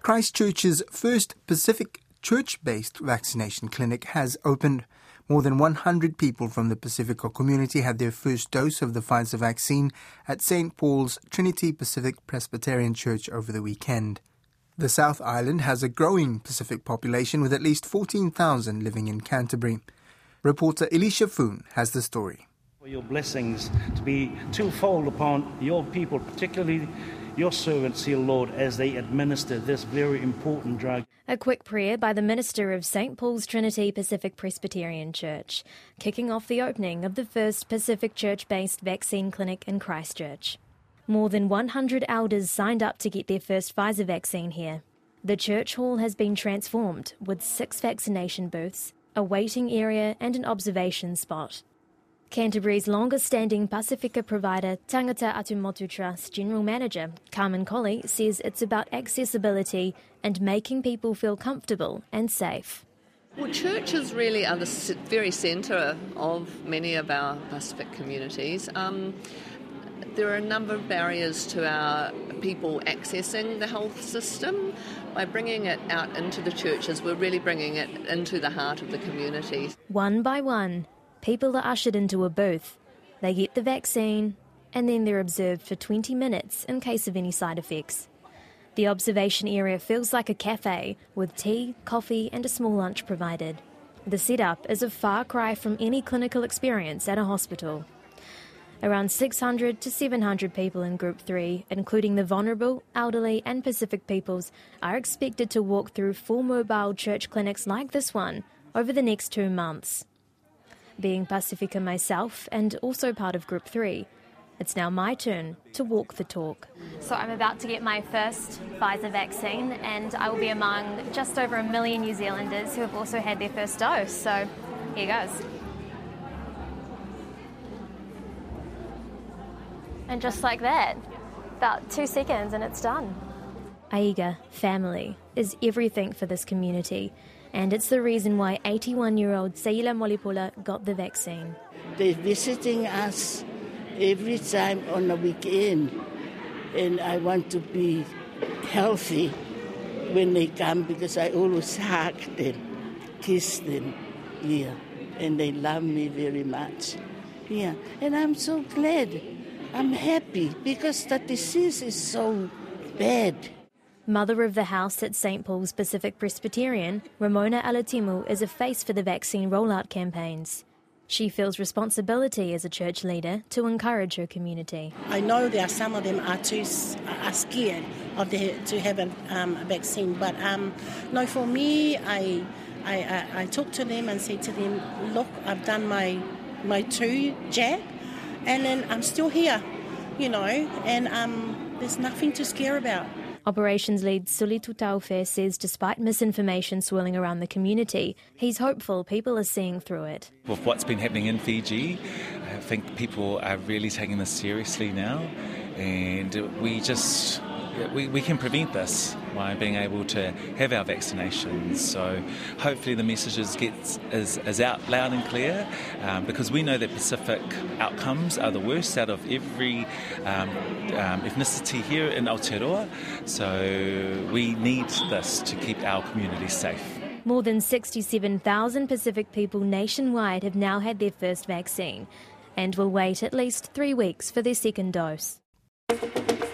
Christchurch's first Pacific church-based vaccination clinic has opened. More than 100 people from the Pacifica community had their first dose of the Pfizer vaccine at St. Paul's Trinity Pacific Presbyterian Church over the weekend. The South Island has a growing Pacific population with at least 14,000 living in Canterbury. Reporter Elisha Foon has the story. For your blessings to be twofold upon your people, particularly your servants here, Lord, as they administer this very important drug. A quick prayer by the minister of St. Paul's Trinity Pacific Presbyterian Church, kicking off the opening of the first Pacific church-based vaccine clinic in Christchurch. More than 100 elders signed up to get their first Pfizer vaccine here. The church hall has been transformed with 6 vaccination booths, a waiting area and an observation spot. Canterbury's longest-standing Pacifica provider, Tangata Atumotu Trust General Manager Carmen Colley says it's about accessibility and making people feel comfortable and safe. Well, churches really are the very centre of many of our Pacific communities. There are a number of barriers to our people accessing the health system. By bringing it out into the churches, we're really bringing it into the heart of the community. One by one, people are ushered into a booth. They get the vaccine and then they're observed for 20 minutes in case of any side effects. The observation area feels like a cafe with tea, coffee and a small lunch provided. The setup is a far cry from any clinical experience at a hospital. Around 600 to 700 people in Group 3, including the vulnerable, elderly and Pacific peoples, are expected to walk through 4 mobile church clinics like this one over the next 2 months. Being Pacifica myself and also part of Group 3, it's now my turn to walk the talk. So I'm about to get my first Pfizer vaccine and I will be among just over 1 million New Zealanders who have also had their first dose. So here goes. And just like that, about 2 seconds and it's done. Aiga, family, is everything for this community. And it's the reason why 81-year-old Seila Molipula got the vaccine. They're visiting us every time on the weekend. And I want to be healthy when they come because I always hug them, kiss them. Yeah. And they love me very much. Yeah. And I'm so glad. I'm happy because the disease is so bad. Mother of the house at St. Paul's Pacific Presbyterian, Ramona Alatimu, is a face for the vaccine rollout campaigns. She feels responsibility as a church leader to encourage her community. I know there are some of them are scared of to have a vaccine, but no, for me, I talk to them and say to them, look, I've done my 2 jab, and then I'm still here, and there's nothing to scare about. Operations lead Sulitu Taufe says despite misinformation swirling around the community, he's hopeful people are seeing through it. With what's been happening in Fiji, I think people are really taking this seriously now, and we can prevent this by being able to have our vaccinations. So hopefully the message is out loud and clear, because we know that Pacific outcomes are the worst out of every ethnicity here in Aotearoa. So we need this to keep our community safe. More than 67,000 Pacific people nationwide have now had their first vaccine and will wait at least 3 weeks for their second dose.